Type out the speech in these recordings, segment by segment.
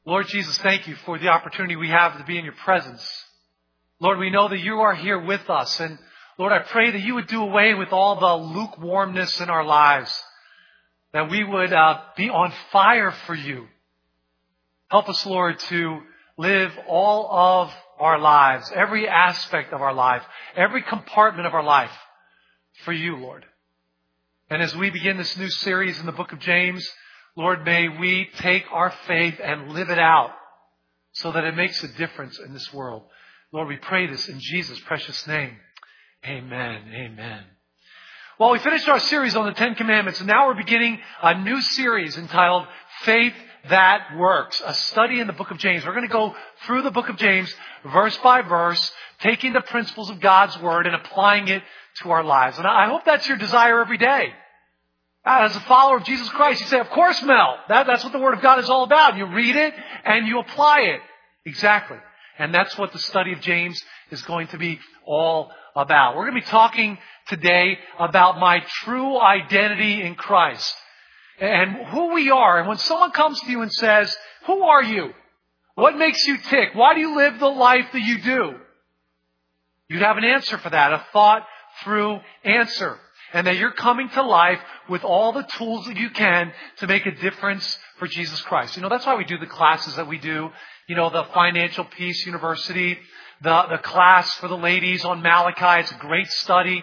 Lord Jesus, thank you for the opportunity we have to be in your presence. Lord, we know that you are here with us. And Lord, I pray that you would do away with all the lukewarmness in our lives, that we would be on fire for you. Help us, Lord, to live all of our lives, every aspect of our life, every compartment of our life for you, Lord. And as we begin this new series in the book of James, Lord, may we take our faith and live it out so that it makes a difference in this world. Lord, we pray this in Jesus' precious name. Amen. Amen. Well, we finished our series on the Ten Commandments, and now we're beginning a new series entitled Faith That Works, a study in the book of James. We're going to go through the book of James verse by verse, taking the principles of God's Word and applying it to our lives. And I hope that's your desire every day. As a follower of Jesus Christ, you say, of course, Mel, that's what the Word of God is all about. You read it and you apply it. Exactly. And that's what the study of James is going to be all about. We're going to be talking today about my true identity in Christ and who we are. And when someone comes to you and says, who are you? What makes you tick? Why do you live the life that you do? You'd have an answer for that, a thought-through answer. And that you're coming to life with all the tools that you can to make a difference for Jesus Christ. You know, that's why we do the classes that we do. You know, the Financial Peace University, the class for the ladies on Malachi. It's a great study.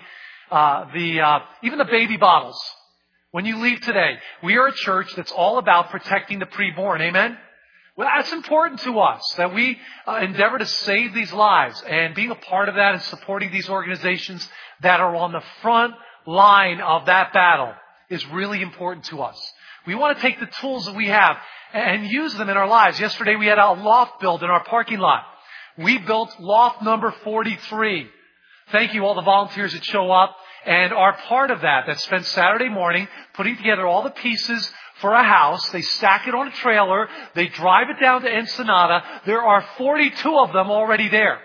Even the baby bottles. When you leave today, we are a church that's all about protecting the preborn. Amen? Well, that's important to us, that we endeavor to save these lives. And being a part of that and supporting these organizations that are on the front line of that battle is really important to us. We want to take the tools that we have and use them in our lives. Yesterday we had a loft build in our parking lot. We built loft number 43. Thank you all the volunteers that show up and are part of that spent Saturday morning putting together all the pieces for a house. They stack it on a trailer. They drive it down to Ensenada. There are 42 of them already there.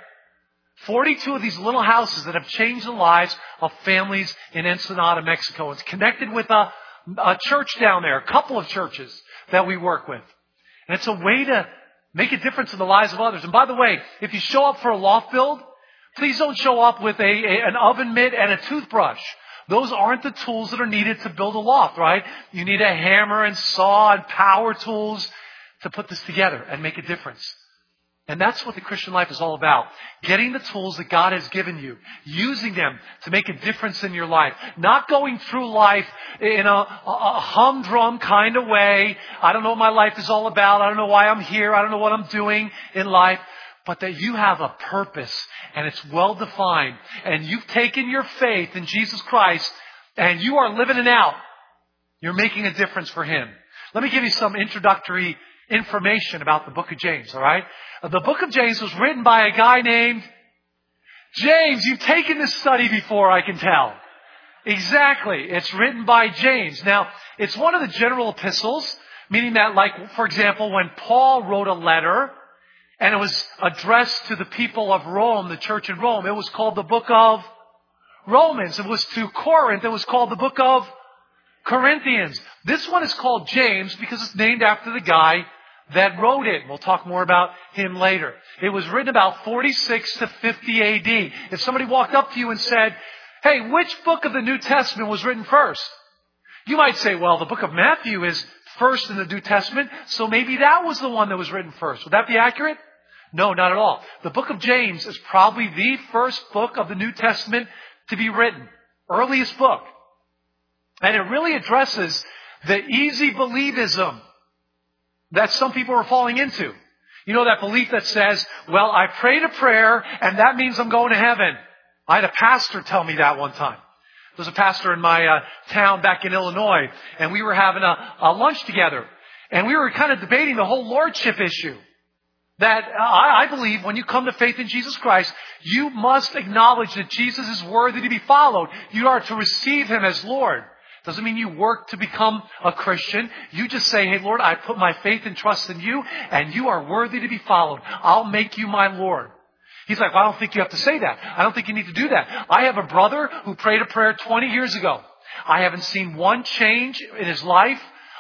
42 of these little houses that have changed the lives of families in Ensenada, Mexico. It's connected with a church down there, a couple of churches that we work with. And it's a way to make a difference in the lives of others. And by the way, if you show up for a loft build, please don't show up with an oven mitt and a toothbrush. Those aren't the tools that are needed to build a loft, right? You need a hammer and saw and power tools to put this together and make a difference. And that's what the Christian life is all about. Getting the tools that God has given you. Using them to make a difference in your life. Not going through life in a humdrum kind of way. I don't know what my life is all about. I don't know why I'm here. I don't know what I'm doing in life. But that you have a purpose and it's well defined. And you've taken your faith in Jesus Christ and you are living it out. You're making a difference for Him. Let me give you some introductory information about the book of James, all right? The book of James was written by a guy named James. You've taken this study before, I can tell. Exactly. It's written by James. Now, it's one of the general epistles, meaning that, like, for example, when Paul wrote a letter and it was addressed to the people of Rome, the church in Rome, it was called the book of Romans. It was to Corinth. It was called the book of Corinthians. This one is called James because it's named after the guy that wrote it. We'll talk more about him later. It was written about 46 to 50 AD. If somebody walked up to you and said, hey, which book of the New Testament was written first? You might say, well, the book of Matthew is first in the New Testament, so maybe that was the one that was written first. Would that be accurate? No, not at all. The book of James is probably the first book of the New Testament to be written. Earliest book. And it really addresses the easy believism that some people are falling into. You know, that belief that says, well, I prayed a prayer and that means I'm going to heaven. I had a pastor tell me that one time. There was a pastor in my town back in Illinois, and we were having a lunch together. And we were kind of debating the whole lordship issue. That I believe when you come to faith in Jesus Christ, you must acknowledge that Jesus is worthy to be followed. You are to receive Him as Lord. Doesn't mean you work to become a Christian. You just say, hey, Lord, I put my faith and trust in you, and you are worthy to be followed. I'll make you my Lord. He's like, well, I don't think you have to say that. I don't think you need to do that. I have a brother who prayed a prayer 20 years ago. I haven't seen one change in his life.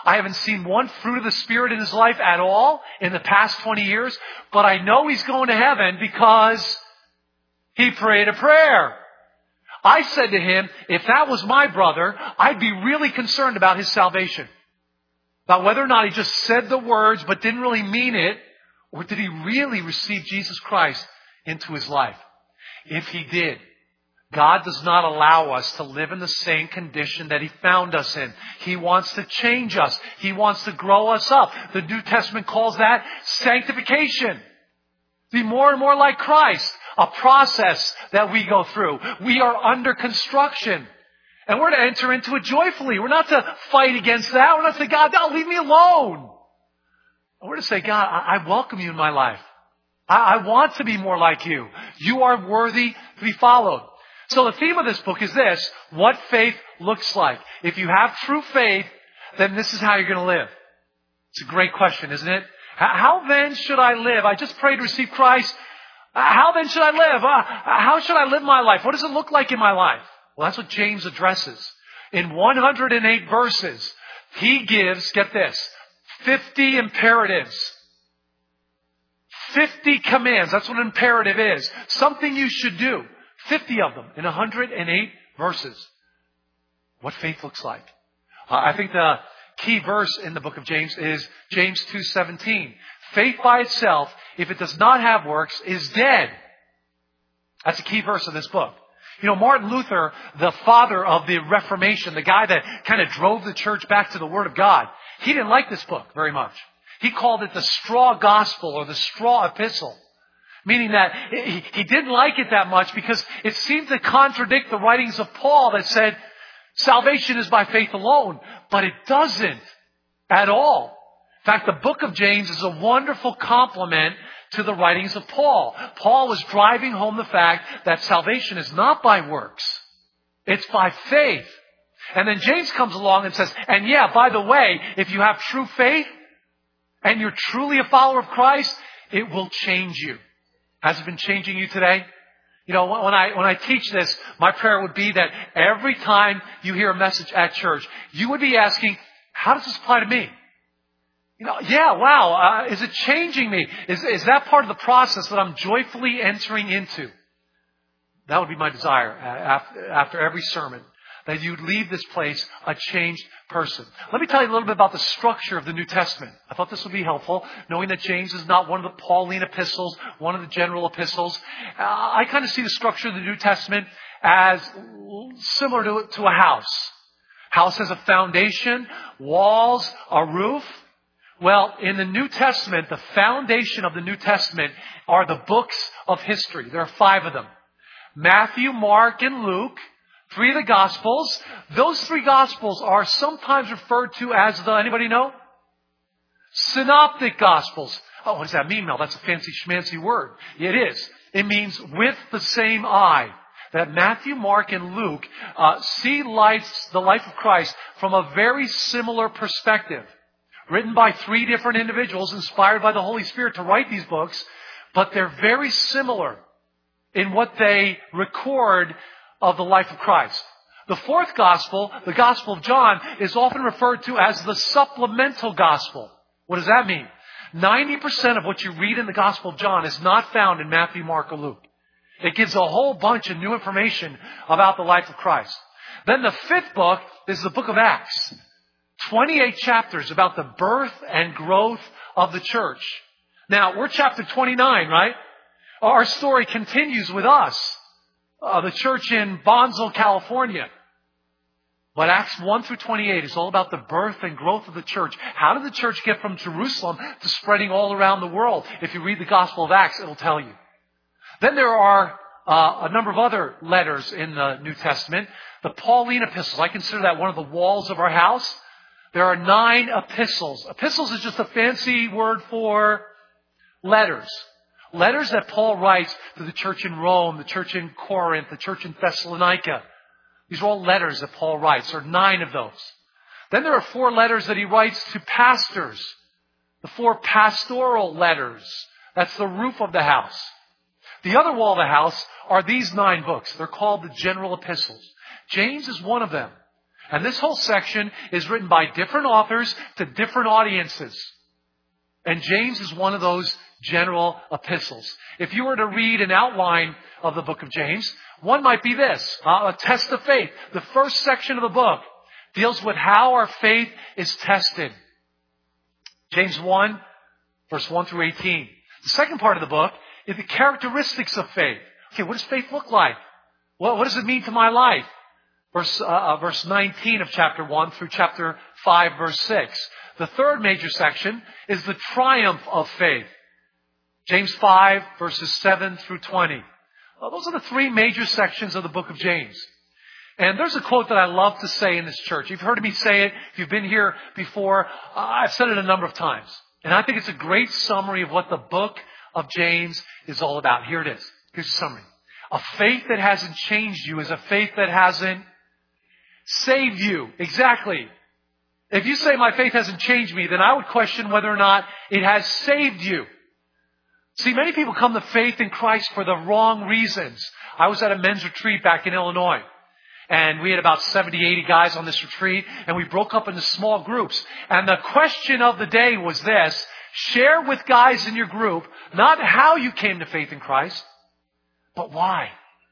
I haven't seen one fruit of the Spirit in his life at all in the past 20 years. But I know he's going to heaven because he prayed a prayer. I said to him, if that was my brother, I'd be really concerned about his salvation. About whether or not he just said the words but didn't really mean it, or did he really receive Jesus Christ into his life? If he did, God does not allow us to live in the same condition that he found us in. He wants to change us. He wants to grow us up. The New Testament calls that sanctification. Be more and more like Christ. A process that we go through. We are under construction. And we're to enter into it joyfully. We're not to fight against that. We're not to say, God, no, leave me alone. We're to say, God, I welcome you in my life. I want to be more like you. You are worthy to be followed. So the theme of this book is this: what faith looks like. If you have true faith, then this is how you're going to live. It's a great question, isn't it? How then should I live? I just prayed to receive Christ. How then should I live? How should I live my life? What does it look like in my life? Well, that's what James addresses. In 108 verses, he gives, get this, 50 imperatives. 50 commands. That's what an imperative is. Something you should do. 50 of them in 108 verses. What faith looks like. I think the key verse in the book of James is James 2:17. Faith by itself, if it does not have works, is dead. That's a key verse of this book. You know, Martin Luther, the father of the Reformation, the guy that kind of drove the church back to the Word of God, he didn't like this book very much. He called it the straw gospel or the straw epistle. Meaning that he didn't like it that much because it seemed to contradict the writings of Paul that said salvation is by faith alone. But it doesn't at all. In fact, the book of James is a wonderful complement to the writings of Paul. Paul was driving home the fact that salvation is not by works. It's by faith. And then James comes along and says, and yeah, by the way, if you have true faith and you're truly a follower of Christ, it will change you. Has it been changing you today? You know, when I teach this, my prayer would be that every time you hear a message at church, you would be asking, how does this apply to me? You know, yeah, wow, is it changing me? Is that part of the process that I'm joyfully entering into? That would be my desire after every sermon, that you'd leave this place a changed person. Let me tell you a little bit about the structure of the New Testament. I thought this would be helpful, knowing that James is not one of the Pauline epistles, one of the general epistles. I kind of see the structure of the New Testament as similar to a house. House has a foundation, walls, a roof. Well, in the New Testament, the foundation of the New Testament are the books of history. There are 5 of them. Matthew, Mark, and Luke. 3 of the Gospels. Those 3 Gospels are sometimes referred to as the, anybody know? Synoptic Gospels. Oh, what does that mean, Mel? That's a fancy schmancy word. It is. It means with the same eye. That Matthew, Mark, and Luke see the life of Christ from a very similar perspective. Written by 3 different individuals inspired by the Holy Spirit to write these books. But they're very similar in what they record of the life of Christ. The 4th gospel, the Gospel of John, is often referred to as the supplemental gospel. What does that mean? 90% of what you read in the Gospel of John is not found in Matthew, Mark, or Luke. It gives a whole bunch of new information about the life of Christ. Then the 5th book is the book of Acts. 28 chapters about the birth and growth of the church. Now, we're chapter 29, right? Our story continues with us. The church in Bonsall, California. But Acts 1 through 28 is all about the birth and growth of the church. How did the church get from Jerusalem to spreading all around the world? If you read the Gospel of Acts, it'll tell you. Then there are a number of other letters in the New Testament. The Pauline epistles. I consider that one of the walls of our house. There are 9 epistles. Epistles is just a fancy word for letters. Letters that Paul writes to the church in Rome, the church in Corinth, the church in Thessalonica. These are all letters that Paul writes. There are 9 of those. Then there are 4 letters that he writes to pastors. The 4 pastoral letters. That's the roof of the house. The other wall of the house are these 9 books. They're called the general epistles. James is one of them. And this whole section is written by different authors to different audiences. And James is one of those general epistles. If you were to read an outline of the book of James, one might be this, a test of faith. The first section of the book deals with how our faith is tested. James 1, verse 1 through 18. The second part of the book is the characteristics of faith. Okay, what does faith look like? What does it mean to my life? Verse 19 of chapter 1 through chapter 5, verse 6. The third major section is the triumph of faith. James 5, verses 7 through 20. Those are the three major sections of the book of James. And there's a quote that I love to say in this church. You've heard me say it. If you've been here before, I've said it a number of times. And I think it's a great summary of what the book of James is all about. Here it is. Here's the summary. A faith that hasn't changed you is a faith that hasn't saved you. Exactly. If you say my faith hasn't changed me, then I would question whether or not it has saved you. See, many people come to faith in Christ for the wrong reasons. I was at a men's retreat back in Illinois. And we had about 70, 80 guys on this retreat. And we broke up into small groups. And the question of the day was this. Share with guys in your group not how you came to faith in Christ, but why.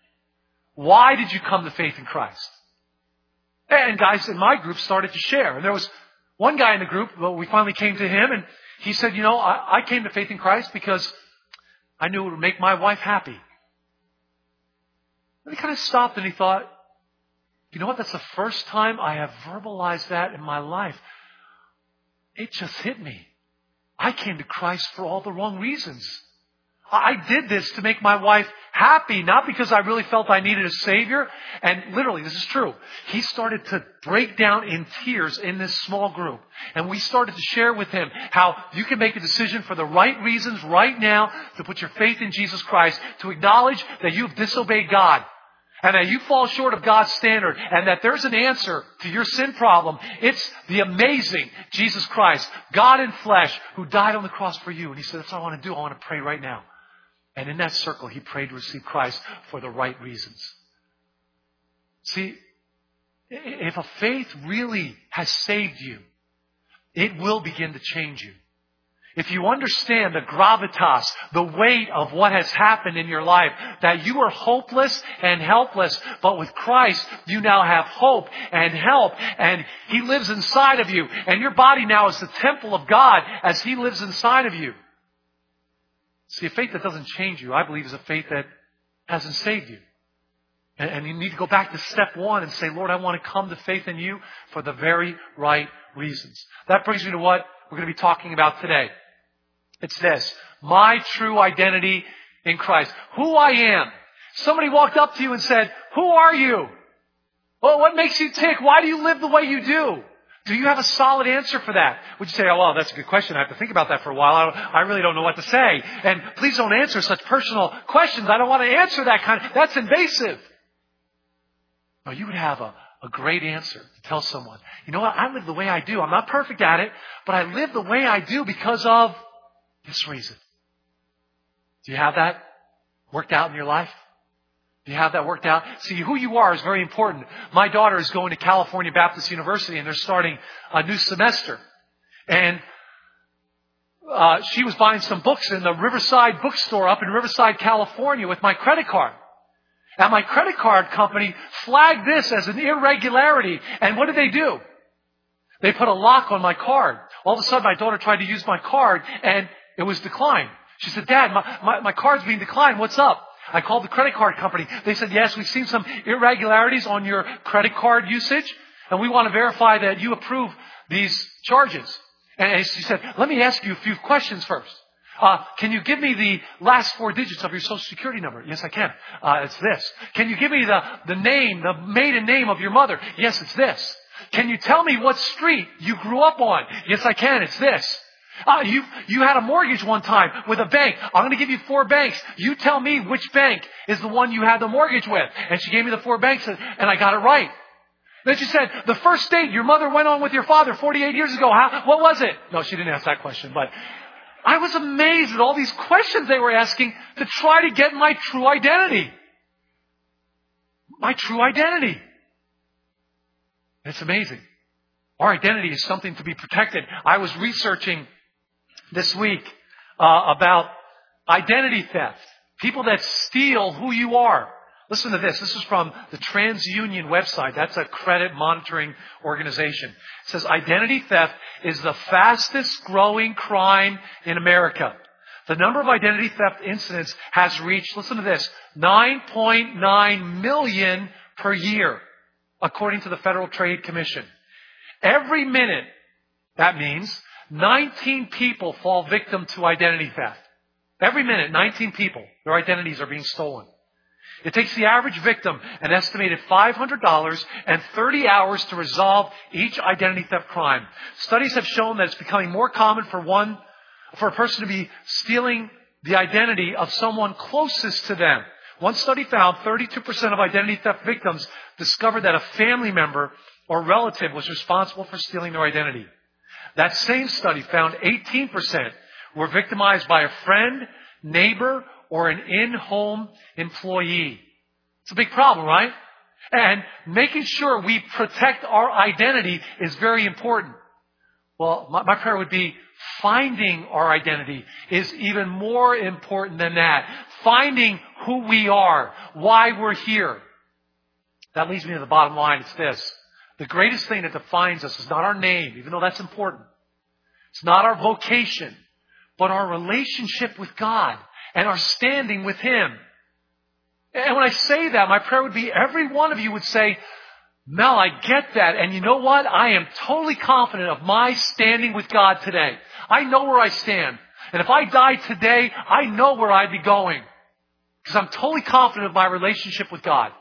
Why did you come to faith in Christ? And guys in my group started to share. And there was one guy in the group, well, we finally came to him, and he said, I came to faith in Christ because I knew it would make my wife happy. And he kind of stopped and he thought, you know what? That's the first time I have verbalized that in my life. It just hit me. I came to Christ for all the wrong reasons. I did this to make my wife happy, not because I really felt I needed a Savior. And literally, this is true. He started to break down in tears in this small group. And we started to share with him how you can make a decision for the right reasons right now to put your faith in Jesus Christ, to acknowledge that you've disobeyed God. And that you fall short of God's standard. And that there's an answer to your sin problem. It's the amazing Jesus Christ, God in flesh, who died on the cross for you. And he said, that's what I want to do. I want to pray right now. And in that circle, he prayed to receive Christ for the right reasons. See, if a faith really has saved you, it will begin to change you. If you understand the gravitas, the weight of what has happened in your life, that you were hopeless and helpless, but with Christ, you now have hope and help, and he lives inside of you, and your body now is the temple of God as he lives inside of you. See, a faith that doesn't change you, I believe, is a faith that hasn't saved you. And you need to go back to step one and say, Lord, I want to come to faith in you for the very right reasons. That brings me to what we're going to be talking about today. It's this, my true identity in Christ. Who I am. Somebody walked up to you and said, who are you? Well, what makes you tick? Why do you live the way you do? Do you have a solid answer for that? Would you say, oh, well, that's a good question. I have to think about that for a while. I really don't know what to say. And please don't answer such personal questions. I don't want to answer that that's invasive. No, you would have a great answer to tell someone, you know what? I live the way I do. I'm not perfect at it, but I live the way I do because of this reason. Do you have that worked out in your life? Do you have that worked out? See, who you are is very important. My daughter is going to California Baptist University, and they're starting a new semester. And she was buying some books in the Riverside bookstore up in Riverside, California with my credit card. And my credit card company flagged this as an irregularity. And what did they do? They put a lock on my card. All of a sudden, my daughter tried to use my card, and it was declined. She said, Dad, my card's being declined. What's up? I called the credit card company. They said, yes, we've seen some irregularities on your credit card usage, and we want to verify that you approve these charges. And she said, let me ask you a few questions first. Can you give me the last 4 digits of your Social Security number? Yes, I can. It's this. Can you give me the name, the maiden name of your mother? Yes, it's this. Can you tell me what street you grew up on? Yes, I can. It's this. You had a mortgage one time with a bank. I'm going to give you 4 banks. You tell me which bank is the one you had the mortgage with. And she gave me the 4 banks, and I got it right. Then she said, the first date your mother went on with your father 48 years ago, what was it? No, she didn't ask that question, but I was amazed at all these questions they were asking to try to get my true identity. My true identity. It's amazing. Our identity is something to be protected. I was researching this week about identity theft. People that steal who you are. Listen to this. This is from the TransUnion website. That's a credit monitoring organization. It says identity theft is the fastest growing crime in America. The number of identity theft incidents has reached, listen to this, 9.9 million per year, according to the Federal Trade Commission. Every minute, that means 19 people fall victim to identity theft. Every minute, 19 people, their identities are being stolen. It takes the average victim an estimated $500 and 30 hours to resolve each identity theft crime. Studies have shown that it's becoming more common for a person to be stealing the identity of someone closest to them. One study found 32% of identity theft victims discovered that a family member or relative was responsible for stealing their identity. That same study found 18% were victimized by a friend, neighbor, or an in-home employee. It's a big problem, right? And making sure we protect our identity is very important. Well, my prayer would be finding our identity is even more important than that. Finding who we are, why we're here. That leads me to the bottom line. It's this. The greatest thing that defines us is not our name, even though that's important. It's not our vocation, but our relationship with God and our standing with Him. And when I say that, my prayer would be every one of you would say, Mel, I get that. And you know what? I am totally confident of my standing with God today. I know where I stand. And if I died today, I know where I'd be going. Because I'm totally confident of my relationship with God.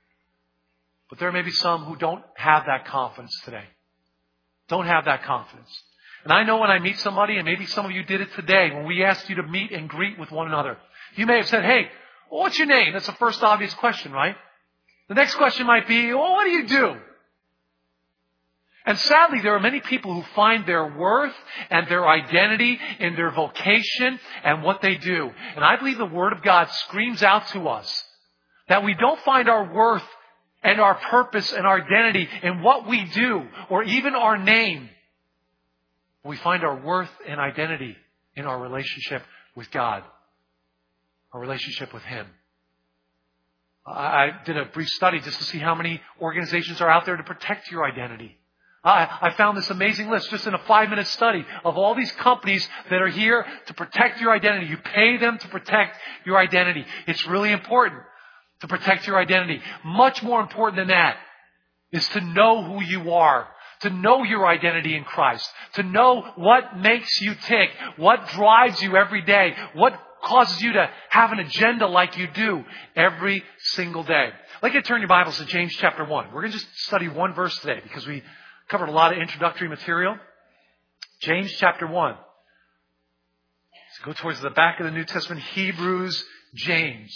But there may be some who don't have that confidence today. Don't have that confidence. And I know when I meet somebody, and maybe some of you did it today, when we asked you to meet and greet with one another, you may have said, hey, what's your name? That's the first obvious question, right? The next question might be, well, what do you do? And sadly, there are many people who find their worth and their identity in their vocation and what they do. And I believe the Word of God screams out to us that we don't find our worth and our purpose and our identity in what we do or even our name. We find our worth and identity in our relationship with God, our relationship with Him. I did a brief study just to see how many organizations are out there to protect your identity. I found this amazing list just in a 5-minute study of all these companies that are here to protect your identity. You pay them to protect your identity. It's really important to protect your identity. Much more important than that is to know who you are, to know your identity in Christ, to know what makes you tick, what drives you every day, what causes you to have an agenda like you do every single day. I'd like you to turn your Bibles to James chapter 1. We're going to just study one verse today because we covered a lot of introductory material. James chapter 1. Let's go towards the back of the New Testament. Hebrews, James.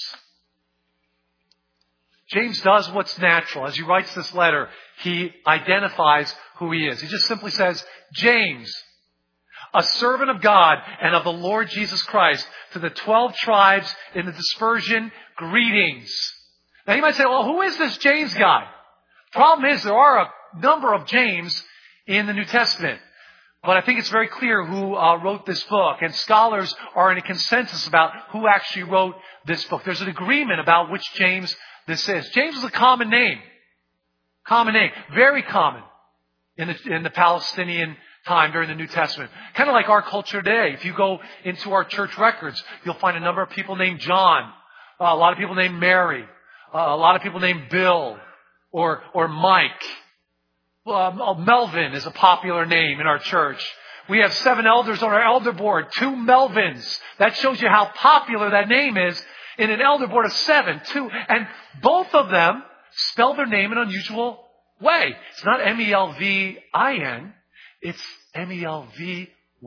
James does what's natural. As he writes this letter, he identifies who he is. He just simply says, James, a servant of God and of the Lord Jesus Christ, to the 12 tribes in the dispersion, greetings. Now you might say, well, who is this James guy? Problem is, there are a number of James in the New Testament. But I think it's very clear who wrote this book. And scholars are in a consensus about who actually wrote this book. There's an agreement about which James this is. James is a common name. Common name. Very common in the Palestinian time during the New Testament. Kind of like our culture today. If you go into our church records, you'll find a number of people named John. A lot of people named Mary. A lot of people named Bill or Mike. Melvin is a popular name in our church. We have 7 elders on our elder board, 2 Melvins. That shows you how popular that name is in an elder board of 7, 2. And both of them spell their name in an unusual way. It's not Melvin. It's Melvyn.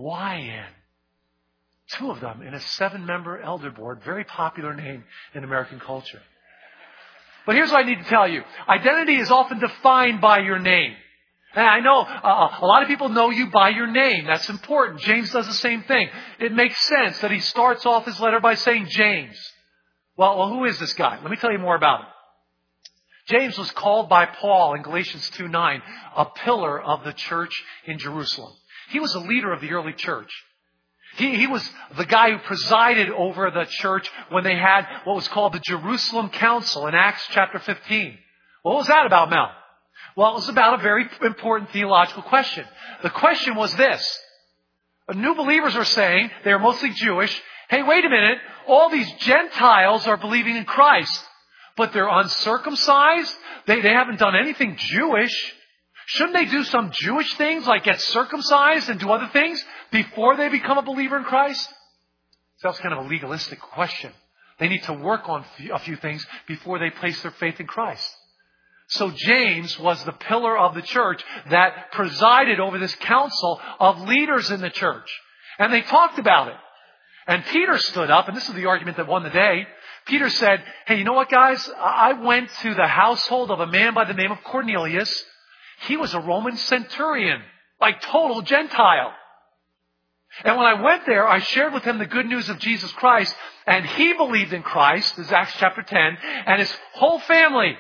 2 of them in a 7-member elder board. Very popular name in American culture. But here's what I need to tell you. Identity is often defined by your name. And I know a lot of people know you by your name. That's important. James does the same thing. It makes sense that he starts off his letter by saying James. Well, who is this guy? Let me tell you more about him. James was called by Paul in Galatians 2:9 a pillar of the church in Jerusalem. He was a leader of the early church. He was the guy who presided over the church when they had what was called the Jerusalem Council in Acts chapter 15. What was that about, Mel? Well, it was about a very important theological question. The question was this. New believers are saying, they're mostly Jewish, hey, wait a minute, all these Gentiles are believing in Christ, but they're uncircumcised? They haven't done anything Jewish. Shouldn't they do some Jewish things like get circumcised and do other things before they become a believer in Christ? So that's kind of a legalistic question. They need to work on a few things before they place their faith in Christ. So James was the pillar of the church that presided over this council of leaders in the church. And they talked about it. And Peter stood up, and this is the argument that won the day. Peter said, hey, you know what, guys? I went to the household of a man by the name of Cornelius. He was a Roman centurion, like total Gentile. And when I went there, I shared with him the good news of Jesus Christ, and he believed in Christ, this is Acts chapter 10, and his whole family.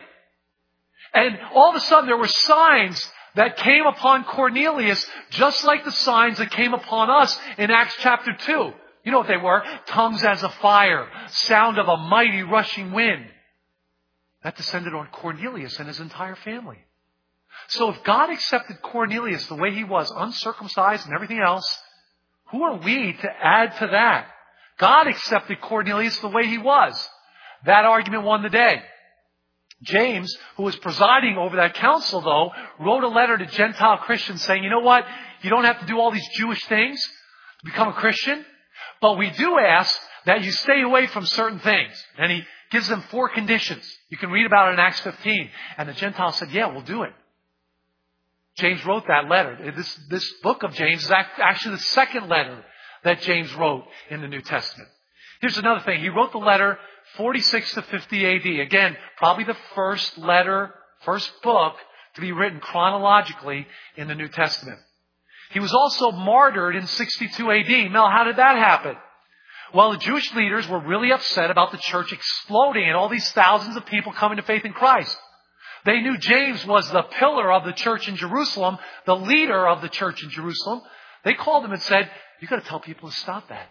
And all of a sudden there were signs that came upon Cornelius, just like the signs that came upon us in Acts chapter 2. You know what they were? Tongues as of fire, sound of a mighty rushing wind. That descended on Cornelius and his entire family. So if God accepted Cornelius the way he was, uncircumcised and everything else, who are we to add to that? God accepted Cornelius the way he was. That argument won the day. James, who was presiding over that council, though, wrote a letter to Gentile Christians saying, you know what? You don't have to do all these Jewish things to become a Christian, but we do ask that you stay away from certain things. And he gives them 4 conditions. You can read about it in Acts 15. And the Gentiles said, yeah, we'll do it. James wrote that letter. This book of James is actually the second letter that James wrote in the New Testament. Here's another thing. He wrote the letter 46 to 50 AD. Again, probably the first book to be written chronologically in the New Testament. He was also martyred in 62 AD. Mel, how did that happen? Well, the Jewish leaders were really upset about the church exploding and all these thousands of people coming to faith in Christ. They knew James was the pillar of the church in Jerusalem, the leader of the church in Jerusalem. They called him and said, you got to tell people to stop that.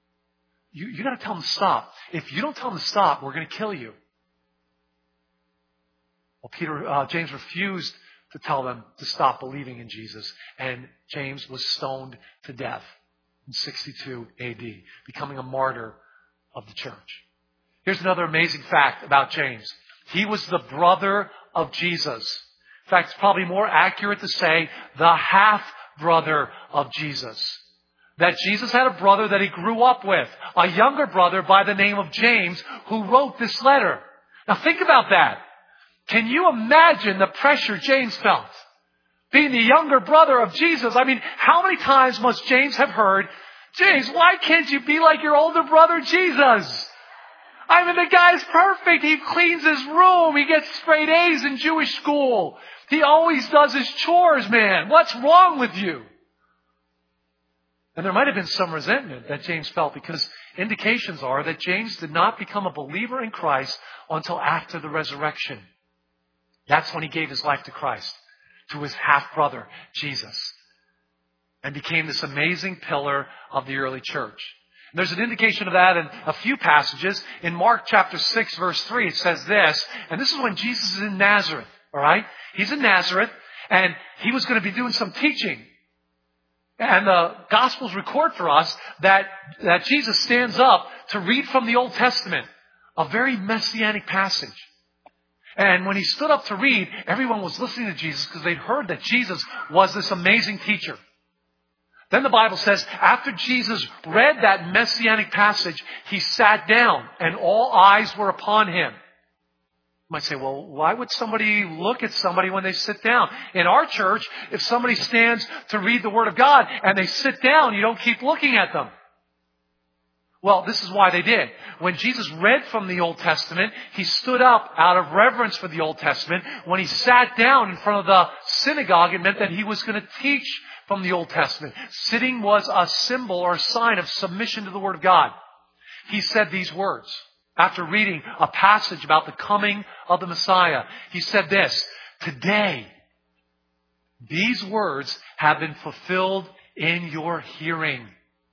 You got to tell them to stop. If you don't tell them to stop, we're going to kill you. Well, James refused to tell them to stop believing in Jesus. And James was stoned to death in 62 AD, becoming a martyr of the church. Here's another amazing fact about James. He was the brother of Jesus. In fact, it's probably more accurate to say the half-brother of Jesus. That Jesus had a brother that he grew up with, a younger brother by the name of James, who wrote this letter. Now think about that. Can you imagine the pressure James felt? Being the younger brother of Jesus. I mean, how many times must James have heard, James, why can't you be like your older brother Jesus? I mean, the guy's perfect. He cleans his room. He gets straight A's in Jewish school. He always does his chores, man. What's wrong with you? And there might have been some resentment that James felt, because indications are that James did not become a believer in Christ until after the resurrection. That's when he gave his life to Christ, to his half-brother, Jesus, and became this amazing pillar of the early church. And there's an indication of that in a few passages. In Mark chapter 6, verse 3, it says this, and this is when Jesus is in Nazareth, all right? He's in Nazareth, and he was going to be doing some teaching. And the Gospels record for us that Jesus stands up to read from the Old Testament, a very messianic passage. And when he stood up to read, everyone was listening to Jesus because they'd heard that Jesus was this amazing teacher. Then the Bible says, after Jesus read that messianic passage, he sat down and all eyes were upon him. You might say, well, why would somebody look at somebody when they sit down? In our church, if somebody stands to read the Word of God and they sit down, you don't keep looking at them. Well, this is why they did. When Jesus read from the Old Testament, he stood up out of reverence for the Old Testament. When he sat down in front of the synagogue, it meant that he was going to teach from the Old Testament. Sitting was a symbol or a sign of submission to the Word of God. He said these words. after reading a passage about the coming of the Messiah. He said this, "Today, these words have been fulfilled in your hearing."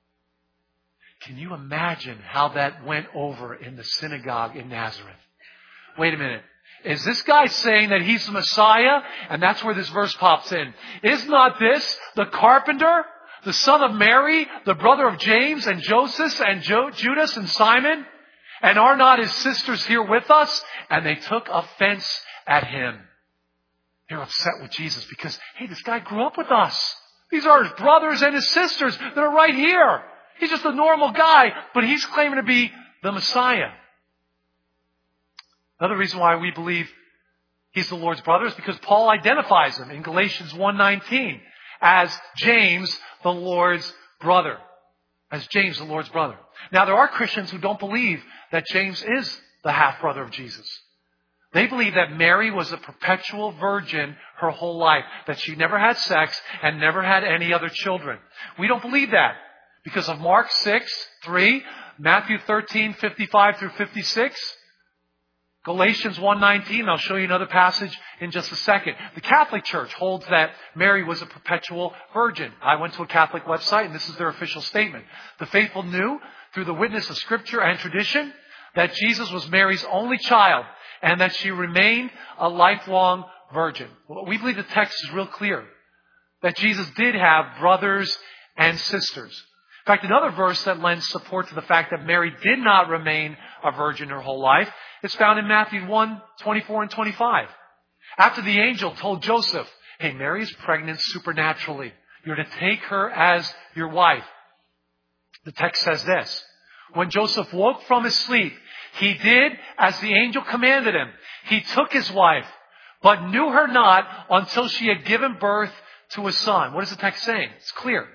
Can you imagine how that went over in the synagogue in Nazareth? Wait a minute. Is this guy saying that he's the Messiah? And that's where this verse pops in. Is not this the carpenter, the son of Mary, the brother of James and Joseph and Judas and Simon? And are not his sisters here with us? And they took offense at him. They're upset with Jesus because, hey, this guy grew up with us. These are his brothers and his sisters that are right here. He's just a normal guy, but he's claiming to be the Messiah. Another reason why we believe he's the Lord's brother is because Paul identifies him in Galatians 1:19 as James, the Lord's brother. As James, the Lord's brother. Now, there are Christians who don't believe that James is the half-brother of Jesus. They believe that Mary was a perpetual virgin her whole life, that she never had sex and never had any other children. We don't believe that because of Mark 6:3, Matthew 13:55 through 56, Galatians 1:19. I'll show you another passage in just a second. The Catholic Church holds that Mary was a perpetual virgin. I went to a Catholic website, and this is their official statement. The faithful knew, through the witness of Scripture and tradition, that Jesus was Mary's only child, and that she remained a lifelong virgin. Well, we believe the text is real clear, that Jesus did have brothers and sisters. In fact, another verse that lends support to the fact that Mary did not remain a virgin her whole life is found in Matthew 1:24 and 25. After the angel told Joseph, hey, Mary is pregnant supernaturally. You're to take her as your wife. The text says this, when Joseph woke from his sleep, he did as the angel commanded him. He took his wife, but knew her not until she had given birth to a son. What is the text saying? It's clear.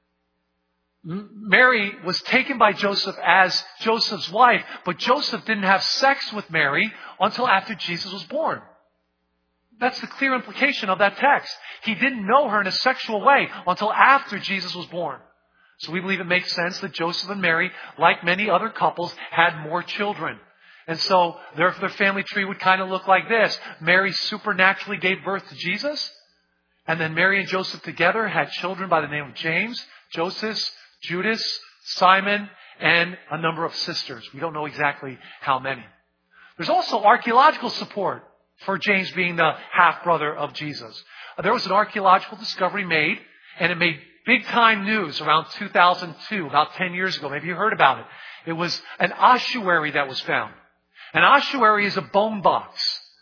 Mary was taken by Joseph as Joseph's wife, but Joseph didn't have sex with Mary until after Jesus was born. That's the clear implication of that text. He didn't know her in a sexual way until after Jesus was born. So we believe it makes sense that Joseph and Mary, like many other couples, had more children. And so their family tree would kind of look like this. Mary supernaturally gave birth to Jesus. And then Mary and Joseph together had children by the name of James, Joseph, Judas, Simon, and a number of sisters. We don't know exactly how many. There's also archaeological support for James being the half-brother of Jesus. There was an archaeological discovery made, and it made big-time news around 2002, about 10 years ago. Maybe you heard about it. It was an ossuary that was found. An ossuary is a bone box.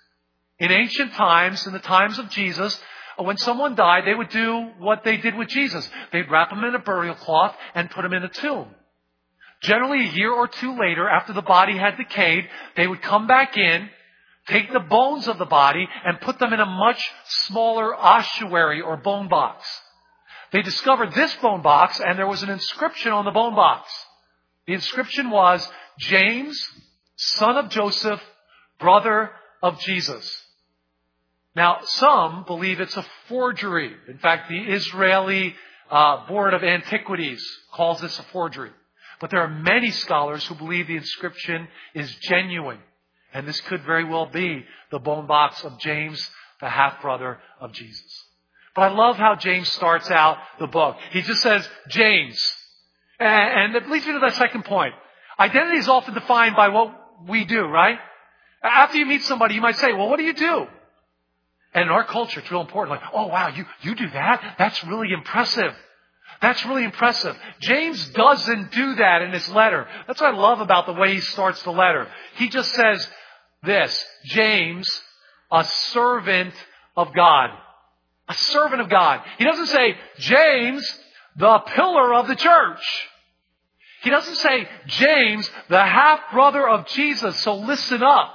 In ancient times, in the times of Jesus, when someone died, they would do what they did with Jesus. They'd wrap him in a burial cloth and put him in a tomb. Generally, a year or two later, after the body had decayed, they would come back in, take the bones of the body, and put them in a much smaller ossuary or bone box. They discovered this bone box, and there was an inscription on the bone box. The inscription was, James, son of Joseph, brother of Jesus. Now, some believe it's a forgery. In fact, the Israeli Board of Antiquities calls this a forgery. But there are many scholars who believe the inscription is genuine. And this could very well be the bone box of James, the half-brother of Jesus. But I love how James starts out the book. He just says, James. And it leads me to that second point. Identity is often defined by what we do, right? After you meet somebody, you might say, well, what do you do? And in our culture, it's real important. Like, oh, wow, you do that? That's really impressive. That's really impressive. James doesn't do that in his letter. That's what I love about the way he starts the letter. He just says this, James, a servant of God. A servant of God. He doesn't say, James, the pillar of the church. He doesn't say, James, the half-brother of Jesus, so listen up.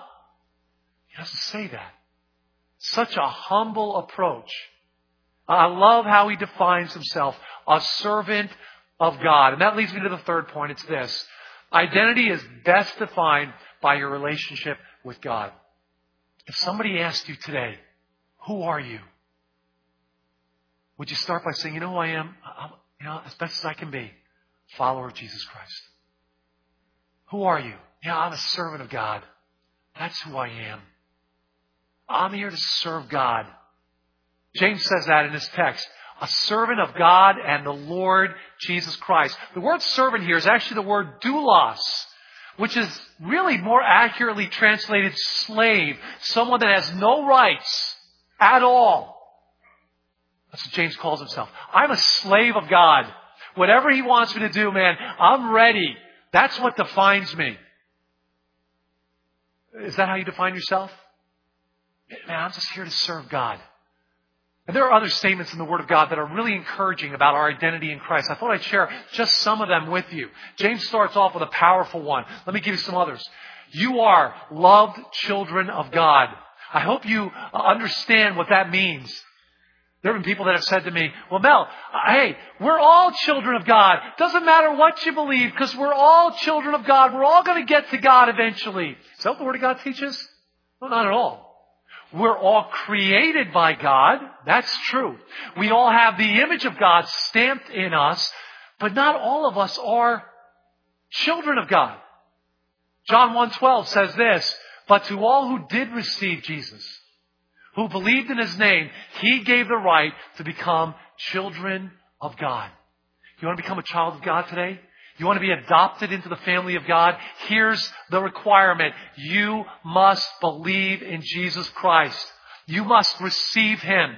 He doesn't say that. Such a humble approach. I love how he defines himself, a servant of God. And that leads me to the third point. It's this. Identity is best defined by your relationship with God. If somebody asked you today, who are you? Would you start by saying, you know who I am? As best as I can be, follower of Jesus Christ. Who are you? Yeah, I'm a servant of God. That's who I am. I'm here to serve God. James says that in his text. A servant of God and the Lord Jesus Christ. The word servant here is actually the word doulos, which is really more accurately translated slave. Someone that has no rights at all. That's what James calls himself. I'm a slave of God. Whatever He wants me to do, man, I'm ready. That's what defines me. Is that how you define yourself? Man, I'm just here to serve God. And there are other statements in the Word of God that are really encouraging about our identity in Christ. I thought I'd share just some of them with you. James starts off with a powerful one. Let me give you some others. You are loved children of God. I hope you understand what that means. There have been people that have said to me, well, Mel, hey, we're all children of God. Doesn't matter what you believe because we're all children of God. We're all going to get to God eventually. Is that what the Word of God teaches? No, not at all. We're all created by God. That's true. We all have the image of God stamped in us, but not all of us are children of God. John 1:12 says this, but to all who did receive Jesus, who believed in His name, He gave the right to become children of God. You want to become a child of God today? You want to be adopted into the family of God? Here's the requirement. You must believe in Jesus Christ. You must receive Him.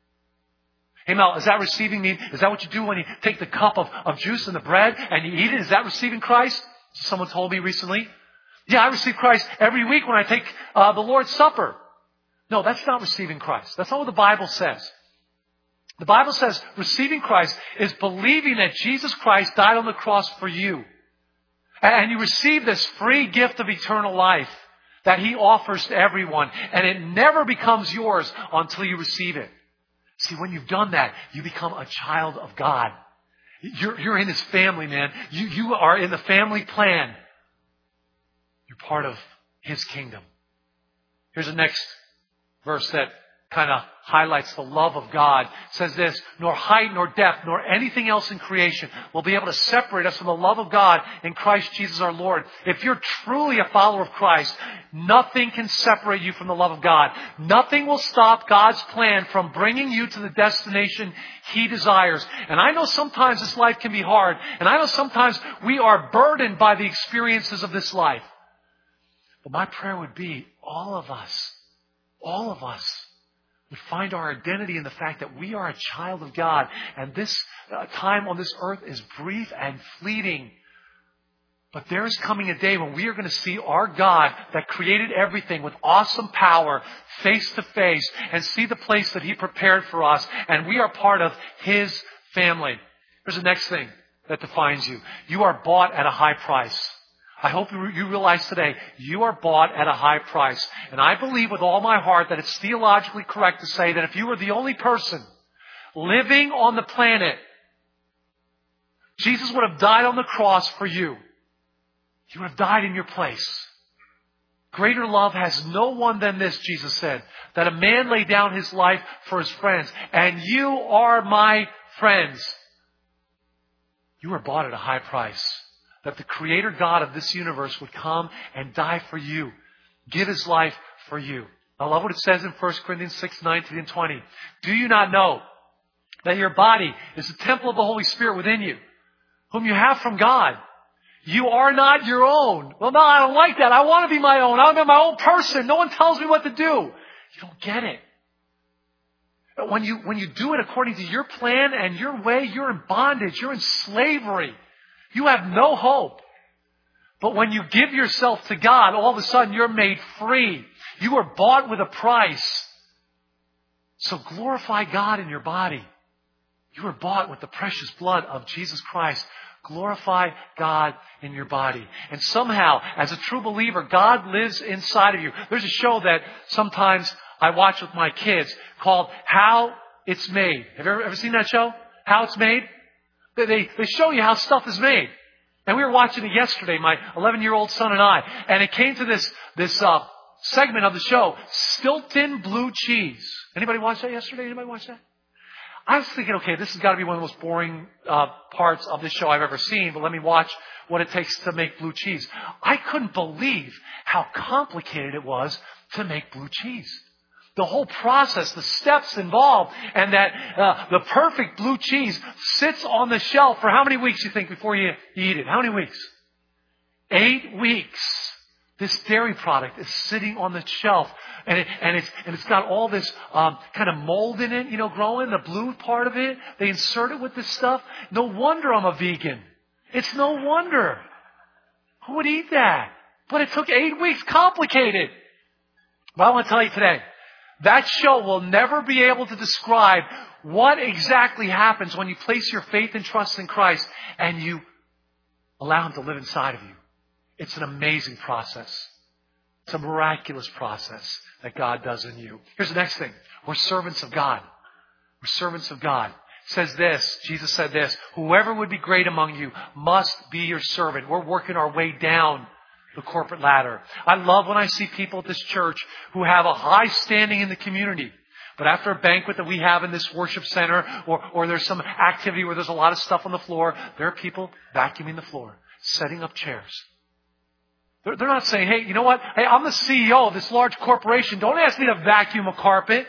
Hey Mel, is that receiving me? Is that what you do when you take the cup of juice and the bread and you eat it? Is that receiving Christ? Someone told me recently. Yeah, I receive Christ every week when I take the Lord's Supper. No, that's not receiving Christ. That's not what the Bible says. The Bible says receiving Christ is believing that Jesus Christ died on the cross for you. And you receive this free gift of eternal life that He offers to everyone. And it never becomes yours until you receive it. See, when you've done that, you become a child of God. You're in His family, man. You are in the family plan. You're part of His kingdom. Here's the next verse that kind of highlights the love of God. It says this, nor height, nor depth, nor anything else in creation will be able to separate us from the love of God in Christ Jesus our Lord. If you're truly a follower of Christ, nothing can separate you from the love of God. Nothing will stop God's plan from bringing you to the destination He desires. And I know sometimes this life can be hard. And I know sometimes we are burdened by the experiences of this life. But my prayer would be all of us would find our identity in the fact that we are a child of God. And this time on this earth is brief and fleeting. But there is coming a day when we are going to see our God that created everything with awesome power face to face and see the place that He prepared for us. And we are part of His family. Here's the next thing that defines you. You are bought at a high price. I hope you realize today, you are bought at a high price. And I believe with all my heart that it's theologically correct to say that if you were the only person living on the planet, Jesus would have died on the cross for you. He would have died in your place. Greater love has no one than this, Jesus said, that a man lay down his life for his friends. And you are my friends. You are bought at a high price. That the Creator God of this universe would come and die for you. Give His life for you. I love what it says in 1 Corinthians 6:19 and 20. Do you not know that your body is the temple of the Holy Spirit within you, whom you have from God? You are not your own. Well, no, I don't like that. I want to be my own. I want to be my own person. No one tells me what to do. You don't get it. When you do it according to your plan and your way, you're in bondage. You're in slavery. You have no hope. But when you give yourself to God, all of a sudden you're made free. You are bought with a price. So glorify God in your body. You are bought with the precious blood of Jesus Christ. Glorify God in your body. And somehow, as a true believer, God lives inside of you. There's a show that sometimes I watch with my kids called How It's Made. Have you ever seen that show? How It's Made? They show you how stuff is made. And we were watching it yesterday, my 11-year-old son and I. And it came to this segment of the show, Stilton Blue Cheese. Anybody watch that yesterday? Anybody watch that? I was thinking, okay, this has got to be one of the most boring parts of this show I've ever seen, but let me watch what it takes to make blue cheese. I couldn't believe how complicated it was to make blue cheese. The whole process, the steps involved, and that the perfect blue cheese sits on the shelf for how many weeks, you think, before you eat it? How many weeks? 8 weeks. This dairy product is sitting on the shelf, and it's got all this kind of mold in it, growing, the blue part of it. They insert it with this stuff. No wonder I'm a vegan. It's no wonder. Who would eat that? But it took 8 weeks. Complicated. But I want to tell you today, that show will never be able to describe what exactly happens when you place your faith and trust in Christ and you allow Him to live inside of you. It's an amazing process. It's a miraculous process that God does in you. Here's the next thing. We're servants of God. We're servants of God. It says this, Jesus said this, whoever would be great among you must be your servant. We're working our way down the corporate ladder. I love when I see people at this church who have a high standing in the community. But after a banquet that we have in this worship center, or there's some activity where there's a lot of stuff on the floor, there are people vacuuming the floor, setting up chairs. They're not saying, hey, you know what? Hey, I'm the CEO of this large corporation. Don't ask me to vacuum a carpet.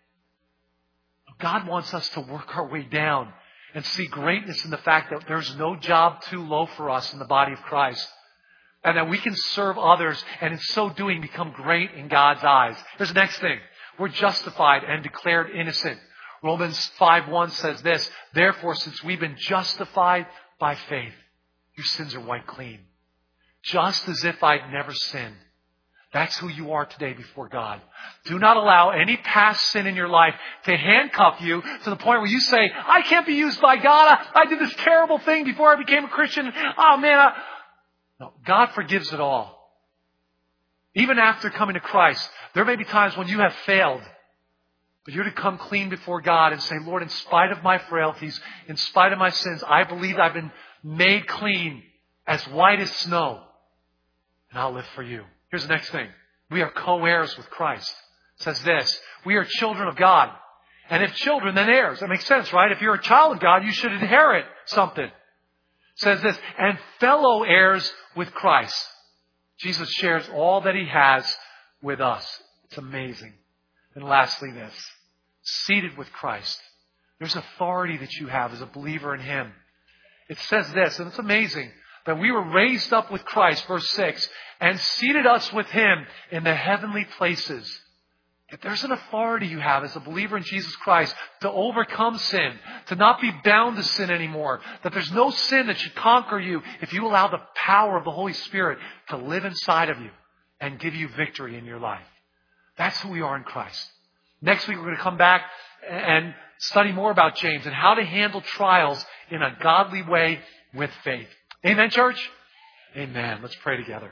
God wants us to work our way down and see greatness in the fact that there's no job too low for us in the body of Christ. And that we can serve others and in so doing become great in God's eyes. Here's the next thing. We're justified and declared innocent. Romans 5:1 says this, therefore, since we've been justified by faith, your sins are wiped clean. Just as if I'd never sinned. That's who you are today before God. Do not allow any past sin in your life to handcuff you to the point where you say, I can't be used by God. I did this terrible thing before I became a Christian. Oh man. No, God forgives it all. Even after coming to Christ, there may be times when you have failed. But you're to come clean before God and say, Lord, in spite of my frailties, in spite of my sins, I believe I've been made clean, as white as snow. And I'll live for you. Here's the next thing. We are co-heirs with Christ. It says this, we are children of God. And if children, then heirs. That makes sense, right? If you're a child of God, you should inherit something. It says this, and fellow heirs with Christ. Jesus shares all that He has with us. It's amazing. And lastly this, seated with Christ. There's authority that you have as a believer in Him. It says this, and it's amazing, that we were raised up with Christ, verse 6, and seated us with Him in the heavenly places. That there's an authority you have as a believer in Jesus Christ to overcome sin, to not be bound to sin anymore. That there's no sin that should conquer you if you allow the power of the Holy Spirit to live inside of you and give you victory in your life. That's who we are in Christ. Next week we're going to come back and study more about James and how to handle trials in a godly way with faith. Amen, church? Amen. Let's pray together.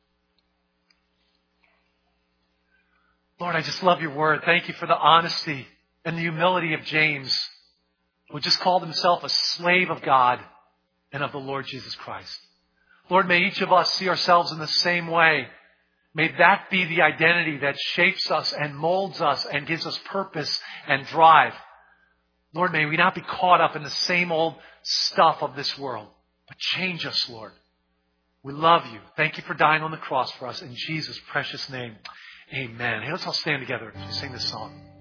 Lord, I just love your word. Thank you for the honesty and the humility of James, who just called himself a slave of God and of the Lord Jesus Christ. Lord, may each of us see ourselves in the same way. May that be the identity that shapes us and molds us and gives us purpose and drive. Lord, may we not be caught up in the same old stuff of this world, but change us, Lord. We love you. Thank you for dying on the cross for us. In Jesus' precious name, amen. Hey, let's all stand together as we sing this song.